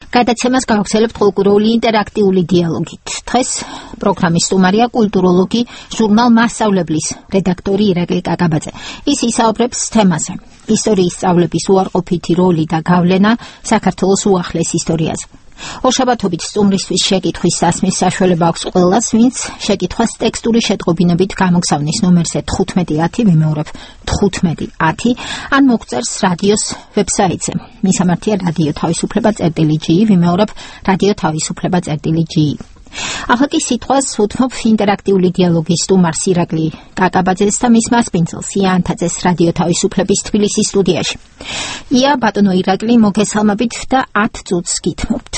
გადაცემას გავხსენებთ კულტურული ინტერაქტიული დიალოგით. დღეს პროგრამის სტუმარია კულტუროლოგი, ჟურნალ მასწავლებლის რედაქტორი ირაკლი კაკაბაძე. ის ისაუბრებს თემაზე: ისტორიის სწავლების უარყოფითი როლი და გავლენა საქართველოს უახლეს ისტორიაზე. ორშაბათობით სტუმრისთვის შეკითხვის სასმის საშუალება აქვს ყველას, ვინც შეკითხვას ტექსტური შეტყობინებით გამოგზავნის ნომერზე 1510 ვიმეორებ 1510 ან მოგწერს რადიოს ვებსაიტზე. მისამართია რადიო თავისუფლება.gi ვიმეორებ რადიო თავისუფლება.gi. ახლა კი სიტყვას უთმობ ინტერაქტიული დიალოგის სტუმარს ირაკლი კაკაბაძეს და მის მასპინძელს ია ანთაძეს რადიო თავისუფლების თბილისის სტუდიაში. ია, ბატონო ირაკლი, მოგესალმებით და 10 წუთს გითმობთ.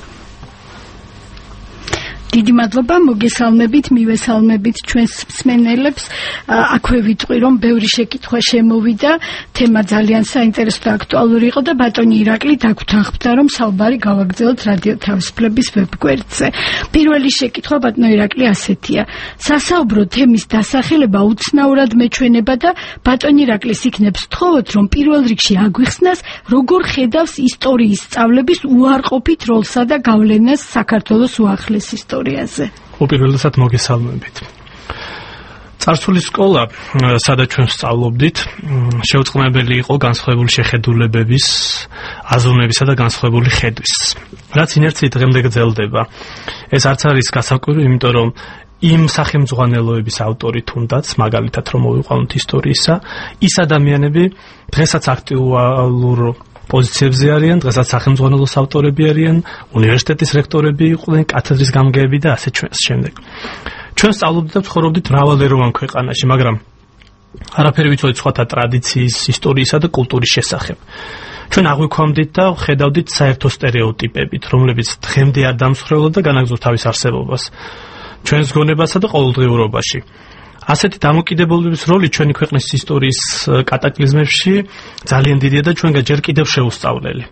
დიდი მადლობა, მოგესალმებით, მივესალმებით ჩვენს მსმენელებს. აქვე ვიტყვი, რომ ბევრი შეკითხვა შემოვიდა, თემა ძალიან საინტერესო და აქტუალური იყო და ბატონი ირაკლი დაგვთანხმდა, რომ საუბარი გავაგრძელოთ რადიო თავისუფლების ვებგვერდზე. პირველი შეკითხვა ბატონო ირაკლი ასეთია: სასაუბრო თემის დასახელება უცნაურად მეჩვენება და ბატონი ირაკლის იქნებს თხოვოთ, რომ პირველ რიგში აგვიხსნას, როგორ ხედავს ისტორიის სწავლების უარყოფით როლსა და გავლენას საქართველოს უახლეს ისტორიაზე. უპირველესად მოგესალმებით. წარსული სკოლა, სადაც ჩვენ სწავლობდით, შეუწყნებელი იყო განსხვავებული შეხედულებების, აზროვნებისა და განსხვავებული ხედვის. რაც ინერციით დღემდე გრძელდება. ეს არც არის გასაკვირი, იმიტომ რომ იმ სახელმძღვანელოების ავტორი თუნდაც, მაგალითად რომ მოვიყვანოთ ისტორიისა, ის ადამიანები დღესაც აქტუალურ პოზიციებზე არიან, დღესაც სახელმძღვანელოს ავტორები არიან, უნივერსიტეტის რექტორები იყვნენ, კათედრის გამგეები და ასე შემდეგ. ჩვენ სწავლობდით და ცხოვრობდით მრავალეროვან ქვეყანაში, მაგრამ არაფერი ვიცოდით სხვათა ტრადიციის, ისტორიისა და კულტურის შესახებ. ჩვენ აღვიქვამდით და ხედავდით საერთო სტერეოტიპებით, რომლებიც დღემდე არ დამსხვრევლად და განაგრძობს თავის არსებობას ჩვენს გონებასა და ყოველდღიურობაში. ასეთი დამოკიდებულების როლი ჩვენი ქვეყნის ისტორიის კატაკლიზმებში ძალიან დიდია და ჩვენ ჯერ კიდევ შეუსწავლელი.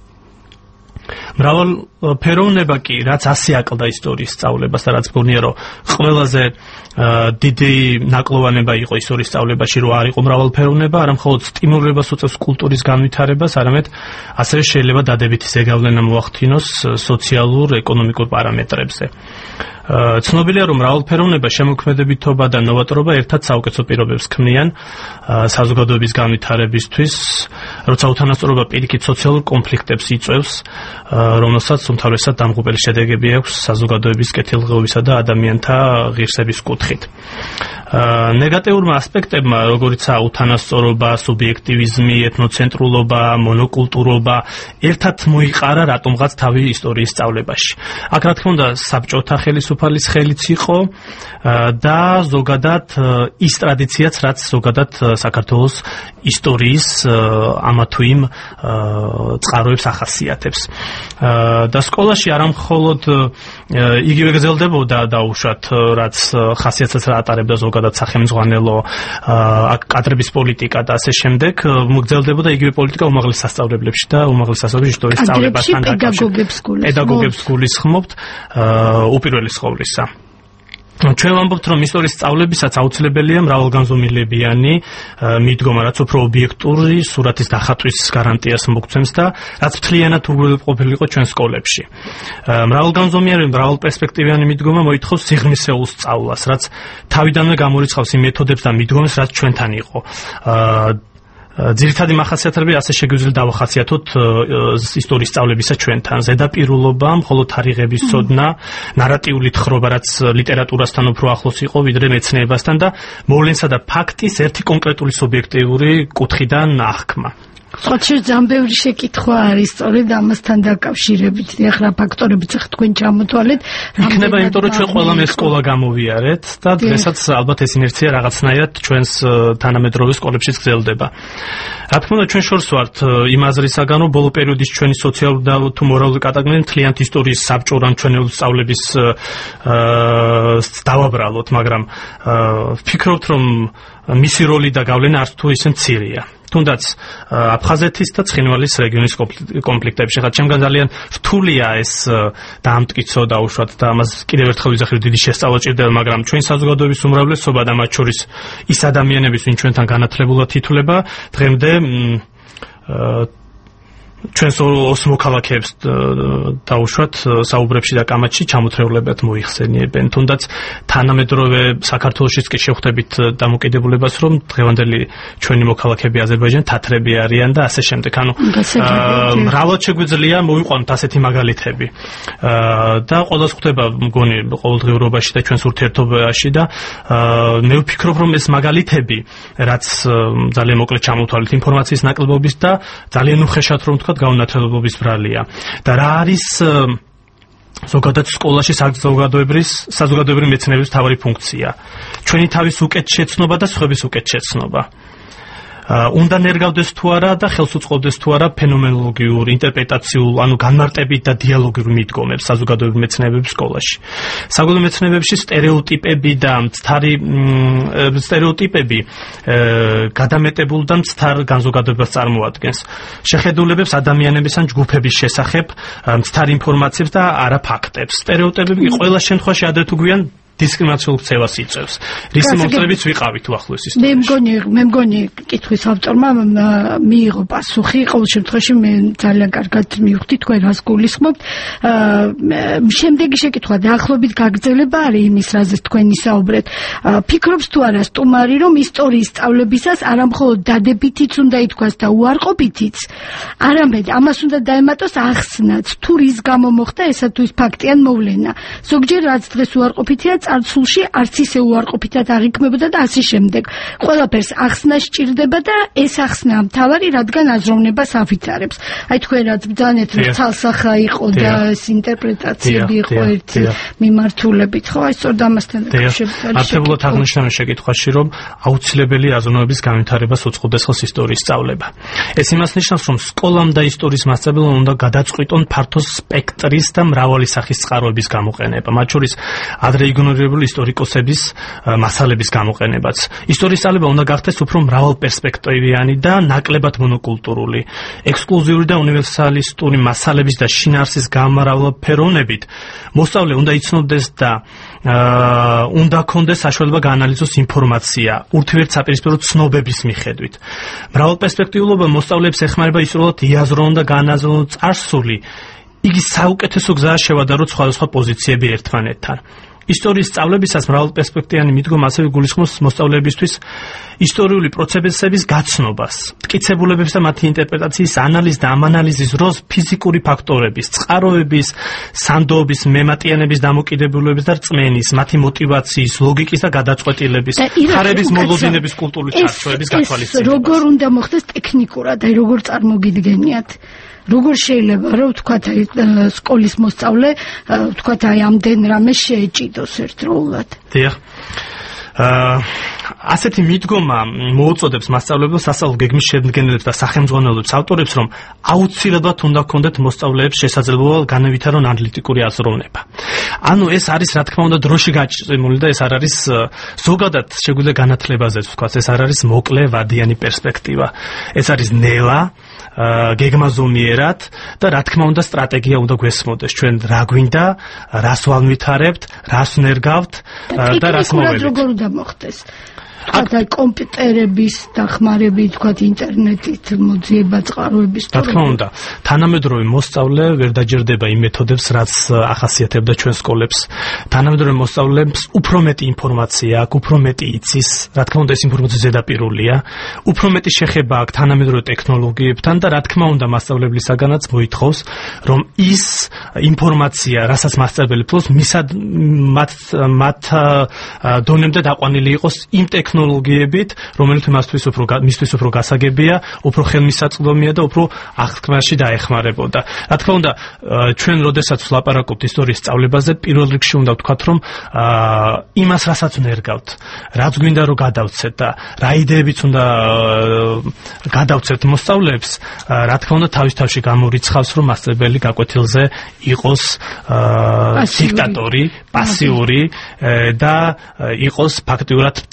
მრავალფეროვნება კი, რაც ასე აკლდა ისტორიის სწავლებას და რაც მგონია, რომ ყველაზე დიდი ნაკლოვანება იყო ისტორიის სწავლებაში, რომ არ იყო მრავალფეროვნება, არა მხოლოდ სტიმულებას უწევს კულტურის განვითარებას, არამედ ასევე შეიძლება დადებითი ზეგავლენა მოახდინოს სოციალურ, ეკონომიკურ პარამეტრებზე. ცნობილია, რომ მრავალფეროვნება, შემოქმედებითობა და ნოვატორობა ერთად საუკეთესო პირობებს ქმნიან საზოგადოების განვითარებისთვის, როცა უთანასწორობა პირიქით სოციალურ კონფლიქტებს იწვევს, რომელსაც უმთავრესად დამღუპელი შედეგები აქვს საზოგადოების კეთილდღეობისა და ადამიანთა ღირსების კუთხით. ნეგატიურმა ასპექტებმა, როგორიცაა უთანასწორობა, სუბიექტივიზმი, ეთნოცენტრულობა, მონოკულტურობა, ერთად მოიყარა რატომღაც თავი ისტორიის სწავლებაში. აქ რა თქმა უნდა საბჭოთა ხელისუფალის ხელიც იყო და ზოგადად ის ტრადიციაც, რაც ზოგადად საქართველოს ისტორიის ამა თუ იმ წყაროებს ახასიათებს. და სკოლაში არა მხოლოდ იგივე გრძელდებოდა დაუშვათ, რაც ხასიათსაც რა ატარებდა ზოგადად სახელმძღვანელო, კადრების პოლიტიკა და ასე შემდეგ, გრძელდებოდა იგივე პოლიტიკა უმაღლეს სასწავლებლებში და უმაღლეს სასწავლებლებში ისტორიის სწავლებასთან დაკავშირებით. პედაგოგებს გულისხმობთ უპირველეს ყოვლისა. ჩვენ ვამბობთ, რომ ისტორიის სწავლებისაც აუცილებელია მრავალგანზომილებიანი მიდგომა, რაც უფრო ობიექტური სურათის დახატვის გარანტიას მოგცემს და რაც მთლიანად უგრძელყოფილიყო ჩვენ სკოლებში. მრავალგანზომილებიანი, მრავალპერსპექტივიანი მიდგომა მოითხოვს სიღრმისეულ სწავლას, რაც თავიდანვე გამორიცხავს იმ მეთოდებს და მიდგომებს, რაც ჩვენთან იყო. ძირითადი მახასიათებლები ასე შეგვიძლია დავახასიათოთ ისტორიის სწავლებისა ჩვენთან. ზედაპირულობა, მხოლოდ თარიღების ცოდნა, ნარატიული თხრობა, რაც ლიტერატურასთან უფრო ახლოს იყო ვიდრე მეცნიერებასთან და მოვლენსა და ფაქტის ერთი კონკრეტული სუბიექტიური კუთხიდან აღქმა. ხოჩერ ძალიან ბევრი შეკითხვა არის სწორედ ამასთან დაკავშირებით. ახლა ფაქტორებიც ახლა თქვენ ჩამოთვალეთ. იქნება, იმიტომ რომ ჩვენ ყველამ ეს სკოლა გამოვიარეთ და დღესაც ალბათ ეს ინერცია რაღაცნაირად ჩვენს თანამედროვე სკოლებშიც გრძელდება. რა თქმა უნდა, ჩვენ შორს ვართ იმ აზრისაგან, რომ ბოლო პერიოდის ჩვენი სოციალური და თუ მორალური კატაკლიზმი მთლიანად ისტორიის საბჭოური მჩვენეულ სწავლების დავაბრალოთ, მაგრამ ვფიქრობთ, რომ მისი როლი და გავლენა არც თუ ისე მცირეა. თუნდაც აფხაზეთის და ცხინვალის რეგიონის კონფლიქტებში. ხა ჩემგან ძალიან რთულია ეს დაამტკიცო და უშუალოდ და ამას კიდევ ერთხელ ვიზახებ, დიდი შესწავლა ჭირდება, მაგრამ ჩვენი საზოგადოების უმრავლესობა და მათ შორის ის ადამიანების, ვინც ჩვენთან განათლებულად ითვლება, დღემდე ჩვენს ოს მოქალაქეებს დაუშვათ საუბრებში და კამათში ჩამოთრევლებად მოიხსენიებენ. თუნდაც თანამედროვე საქართველოშიც კი შევხვდებით დამოკიდებულებას, რომ დღევანდელი ჩვენი მოქალაქეები აზერბაიჯანი თათრები არიან და ასე შემდეგ. ანუ მრავლად შეგვიძლია მოვიყვანოთ ასეთი მაგალითები. და ყველას ხვდება მგონი ყოველდღიურობაში და ჩვენს ურთიერთობაში და მე ვფიქრობ, რომ ეს მაგალითები, რაც ძალიან მოკლედ ჩამოვთვალეთ ინფორმაციის ნაკლებობის და ძალიან უხეშად რომ თქვა გაუნათლებლობის ბრალია და რა არის ზოგადად სკოლაში საზოგადოებრივი მეცნიერების მთავარი ფუნქცია. ჩვენი თავის უკეთ შეცნობა და სხვების უკეთ შეცნობა. უნდა ნერგავდეს თუ არა და ხელს უწყობდეს თუ არა ფენომენოლოგიურ, ინტერპრეტაციულ, ანუ განმარტებით და დიალოგიურ მიდგომებს საზოგადოებრივ მეცნიერების სკოლაში. საზოგადოებრივ მეცნიერებში სტერეოტიპები და სტერეოტიპები გადამეტებულ და მცდარ განზოგადებას წარმოადგენს. შეხედულებებს ადამიანების ან ჯგუფების შესახებ მცდარ ინფორმაციებს და არა ფაქტებს. სტერეოტიპები ყველა შემთხვევაში ადრე თუ გვიან დისკრიმინაციულ ქცევას იწევს. რისი მომწრებით ვიყავით უახლოეს ისტორიაში. მე მგონი კითხვის ავტორმა მიიღო პასუხი. ყოველ შემთხვევაში მე ძალიან კარგად მივხვდი თქვენ რას გულისხმობთ. შემდეგი შეკითხვა დაახლოებით გაგრძელება არის იმის, რაზეც თქვენ ისაუბრეთ. ფიქრობს თუ არა სტუმარი, რომ ისტორიის სწავლებისას არა მხოლოდ დადებითიც უნდა ითქვას და უარყოფითიც, არამედ ამას უნდა დაემატოს ახსნაც, თუ რის გამო მოხდა ესა თუ ის ფაქტიან მოვლენა. ზოგჯერ რაც დღეს უარყოფითია წარსულში არც ისე უარყოფითად აღიქმებოდა და ასე შემდეგ. ყველაფერს ახსნა სჭირდება და ეს ახსნა მთავარი, რადგან აზროვნებას აფიცარებს. აი თქვენ რაც ბრძანეთ, რომ ცალსახა იყო და ეს ინტერპრეტაციები იყო ერთი მიმართულებით, ხო? აი სწორედ ამასთან დაკავშირებით. არსებულად აღნიშნავენ შეკითხვაში, რომ აუცილებელი აზროვნების განვითარებას უწყობს ხელს ისტორიის სწავლება. ეს იმას ნიშნავს, რომ სკოლამ და ისტორიის მასწავლებლამ უნდა გადაწყვიტონ ფართო სპექტრის და მრავალი სახის წყაროების გამოყენება, მათ შორის ადრე იგნორირებული ისტორიკოსების მასალების გამოყენებაც. ისტორიის სწავლება უნდა გახდეს უფრო მრავალპერსპექტივიანი და ნაკლებად მონოკულტურული. ექსკლუზიური და უნივერსალისტური მასალების და შინაარსის გამრავალფეროვნებით მოსწავლე უნდა იცნობდეს და უნდა ქონდეს საშუალება გაანალიზოს ინფორმაცია ურთიერთსაპირისპირო ცნობების მიხედვით. მრავალპერსპექტიულობა მოსწავლეებს ეხმარება ისრულად იაზრონ და გაანალიზონ წარსული. იგი საუკეთესო გზაა შევადაროთ სხვადასხვა პოზიციები ერთმანეთთან. ისტორიის სწავლებისას მრავალპერსპექტივიანი მიდგომა ასევე გულისხმობს მოსწავლეებისთვის ისტორიული პროცესების გაცნობას, მტკიცებულებებს და მათი ინტერპრეტაციის ანალიზს და ამ ანალიზის როლს ფიზიკური ფაქტორების, წყაროების, სანდოობის, მემატიანების დამოკიდებულებების და რწმენის, მათი მოტივაციის, ლოგიკის და გადაწყვეტილების, ხარების მოლოდინების კულტურული ჩარჩოების გათვალისწინებას. როგორ უნდა მოხდეს ტექნიკურად, აი როგორ წარმოგიდგენიათ? როგორ შეიძლება რომ ვთქვათ აი სკოლის მოსწავლე ვთქვათ აი ამდენ რამე შეეჭიდოს ერთდროულად? დიახ. ასეთი მიდგომა მოუწოდებს მასწავლებლებს სასწავლო გეგმის შედგენილებს და სახელმძღვანელოებს ავტორებს, რომ აუცილებლად უნდა ჰქონდეთ მოსწავლეებს შესაძლებლობა განავითარონ ანალიტიკური აზროვნება. ანუ ეს არის რა თქმა უნდა დროში გაჭრილი და ეს არ არის ზოგადად შეგვიძლია განათლებაზეც ვთქვათ, ეს არ არის მოკლე ვადიანი პერსპექტივა. ეს არის ნელა გეგმაზომიერად და რა თქმა უნდა სტრატეგია უნდა გვესმოდეს. ჩვენ რა გვინდა, რას ვალვითარებთ, რას ნერგავთ და რას მოვებით. როგორ უნდა მოხდეს? თქვათ კომპიუტერების დახმარებით, თქვათ ინტერნეტით მოძიება წყაროების. რა თქმა უნდა, თანამედროვე მოსწავლე ვერ დაჯერდება იმ მეთოდებს, რაც ახასიათებდა ჩვენ სკოლებს. თანამედროვე მოსწავლეებს უფრო მეტი ინფორმაცია აქვს, უფრო მეტი იცის, რა თქმა უნდა ეს ინფორმაცია ზედაპირულია, უფრო მეტი შეხება აქვს თანამედროვე ტექნოლოგიებთან და რა თქმა უნდა მასწავლებლისაგანაც მოითხოვს, რომ ის ინფორმაცია, რასაც მასწავლებელი ფლობს, მათ დონემდე დაყვანილი იყოს იმ ტექნოლოგიებით, რომელიც მისთვის უფრო გასაგებია, უფრო ხელმისაწვდომია და უფრო აღქმაში დაეხმარებოდა. რა თქმა უნდა, ჩვენ როდესაც ვლაპარაკობთ ისტორიის სწავლებაზე, პირველ რიგში უნდა ვთქვათ, რომ იმას, რასაც ნერგავთ, რაც გვინდა რომ გადავცეთ და რა იდეებიც უნდა გადავცეთ მოსწავლეებს, რა თქმა უნდა, თავის-თავში გამორიცხავს, რომ მასწავლებელი გაკვეთილზე იყოს დიქტატორი, პასიური და იყოს ფაქტიურად მთავარი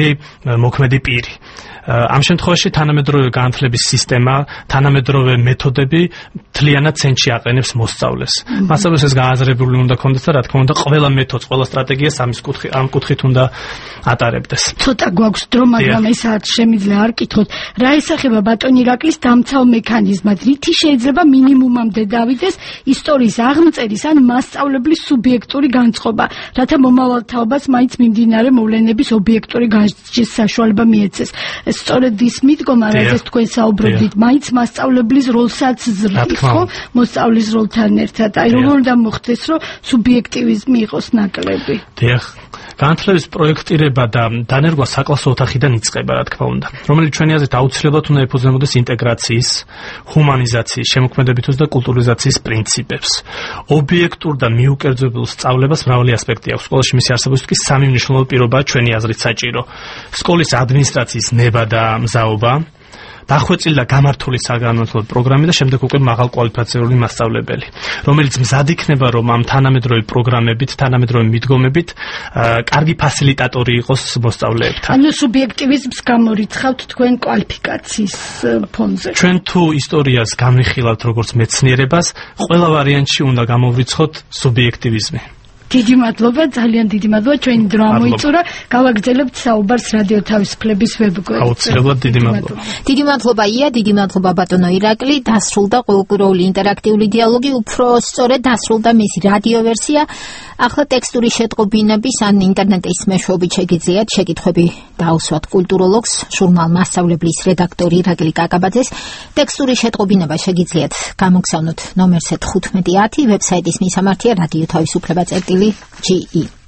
პირველი მოქმედი პირი. ამ შემთხვევაში თანამედროვე განათლების სისტემა, თანამედროვე მეთოდები მთლიანად ცენტრში აყენებს მოსწავლეს. მასწავლეს ეს გააზრებული უნდა ქონდეს და რა თქმა უნდა ყველა მეთოდს, ყველა სტრატეგიას ამ კუთხით უნდა ატარებდეს. ცოტა გვაქვს დრო, მაგრამ ესაც შემიძლია არ კითხოთ. რა ესახება ბატონ ირაკლის დამცავ მექანიზმად, რითი შეიძლება მინიმუმამდე დავიდეს ისტორიის აღმწერის ან მასწავლებლის სუბიექტური განწყობა, რათა მომავალ თაობას მაინც მიმდინარე მოვლენების ობიექტური განსჯის საშუალება მიეცეს. სწორედ ის მიდგომა, რაზეც თქვენ საუბრობდით, მაინც მასწავლებლის როლსაც ზრდის, ხო? მოსწავლის როლთან ერთად. აი როგორ უნდა მოხდეს, რომ სუბიექტივიზმი იყოს ნაკლები. დიახ. განათლების პროექტირება და დანერგვა საკლასო ოთახიდან იწყება, რა თქმა უნდა, რომელიც ჩვენი აზრით აუცილებლად უნდა ეფუძნებოდეს ინტეგრაციის, ჰუმანიზაციის, შემოქმედებითოს და კულტურიზაციის პრინციპებს. ობიექტურ და მიუკერძებულ სწავლებას მრავალი ასპექტი აქვს. სკოლაში მისი არსებობის კი სამი მნიშვნელოვანი პირობაა ჩვენი აზრით საჭირო. სკოლის ადმინისტრაციის ნება და მზაობა, დახვეწილი და გამართული საგანმანათლებლო პროგრამი და შემდეგ უკვე მაღალკვალიფიცირებული მასწავლებელი, რომელიც მზად იქნება, რომ ამ თანამედროვე პროგრამებით, თანამედროვე მიდგომებით კარგი ფასილიტატორი იყოს მოსწავლეებთან. ანუ სუბიექტივიზმს გამორიცხავთ თქვენ კვალიფიკაციის ფონზე. ჩვენ თუ ისტორიას განვიხილავთ როგორც მეცნიერებას, ყველა ვარიანტში უნდა გამოვრიცხოთ სუბიექტივიზმი. დიდი მადლობა, ძალიან დიდი მადლობა, ჩვენი დრო ამოიწურა. გავაგრძელებთ საუბარს რადიო თავისუფლების ვებგვერდზე. აუცილებლად დიდი მადლობა. დიდი მადლობა ია, დიდი მადლობა ბატონო ირაკლი. დასრულდა ყოველკვირეული ინტერაქტიული დიალოგი, უფრო სწორედ დასრულდა მისი რადიო ვერსია. ახლა ტექსტური შეტყობინების ან ინტერნეტის მეშვეობით შეგიძლიათ შეკითხვები დაუსვათ კულტუროლოგს, ჟურნალ მასწავლებლის რედაქტორ ირაკლი კაკაბაძეს. ტექსტური შეტყობინება შეგიძლიათ გამოგზავნოთ ნომერზე 1510, ვებსაიტის მისამართია რადიო თავისუფლება.ge.